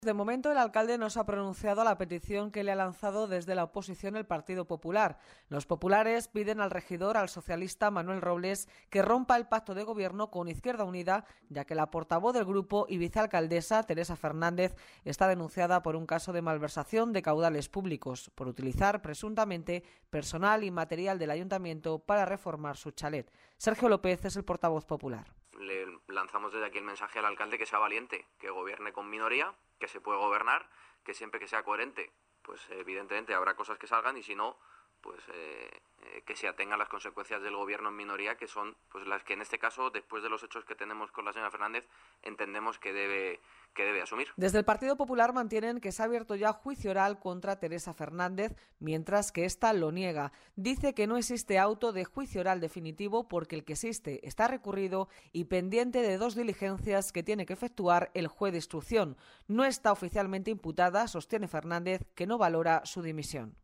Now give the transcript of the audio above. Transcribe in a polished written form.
De momento, el alcalde no se ha pronunciado a la petición que le ha lanzado desde la oposición el Partido Popular. Los populares piden al regidor, al socialista Manuel Robles, que rompa el pacto de gobierno con Izquierda Unida, ya que la portavoz del grupo y vicealcaldesa, Teresa Fernández, está denunciada por un caso de malversación de caudales públicos, por utilizar presuntamente personal y material del ayuntamiento para reformar su chalet. Sergio López es el portavoz popular. Le lanzamos desde aquí el mensaje al alcalde que sea valiente, que gobierne con minoría, que se puede gobernar, que siempre que sea coherente, pues evidentemente habrá cosas que salgan y si no, pues que se atengan las consecuencias del gobierno en minoría, que son pues las que en este caso, después de los hechos que tenemos con la señora Fernández, entendemos que debe asumir. Desde el Partido Popular mantienen que se ha abierto ya juicio oral contra Teresa Fernández, mientras que ésta lo niega. Dice que no existe auto de juicio oral definitivo porque el que existe está recurrido y pendiente de 2 diligencias que tiene que efectuar el juez de instrucción. No está oficialmente imputada, sostiene Fernández, que no valora su dimisión.